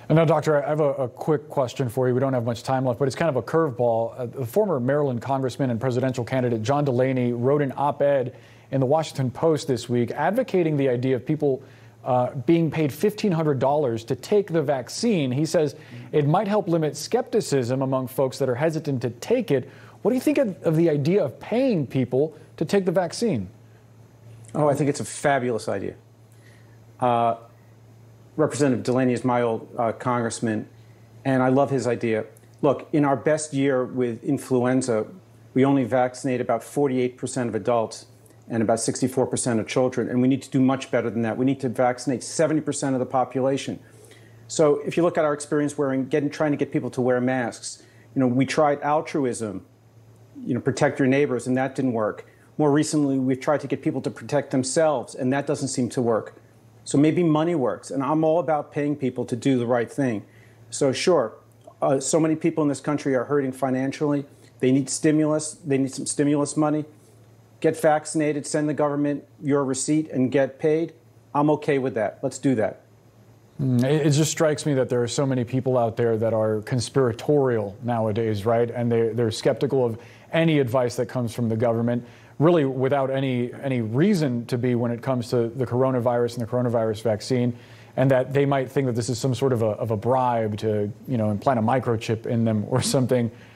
And now, Doctor, I have a quick question for you. We don't have much time left, but it's kind of a curveball. The former Maryland congressman and presidential candidate John Delaney wrote an op-ed in the Washington Post this week advocating the idea of people being paid $1,500 to take the vaccine. He says it might help limit skepticism among folks that are hesitant to take it. What do you think of the idea of paying people to take the vaccine? Oh, I think it's a fabulous idea. Representative Delaney is my old congressman, and I love his idea. Look, in our best year with influenza, we only vaccinate about 48% of adults and about 64% of children, and we need to do much better than that. We need to vaccinate 70% of the population. So if you look at our experience trying to get people to wear masks, we tried altruism, protect your neighbors, and that didn't work. More recently, we've tried to get people to protect themselves, and that doesn't seem to work. So maybe money works, and I'm all about paying people to do the right thing. So sure, so many people in this country are hurting financially. They need stimulus. They need some stimulus money. Get vaccinated, send the government your receipt, and get paid. I'm okay with that. Let's do that. It just strikes me that there are so many people out there that are conspiratorial nowadays, right? And they're skeptical of any advice that comes from the government, really without any reason to be when it comes to the coronavirus and the coronavirus vaccine, and that they might think that this is some sort of a bribe to, implant a microchip in them or something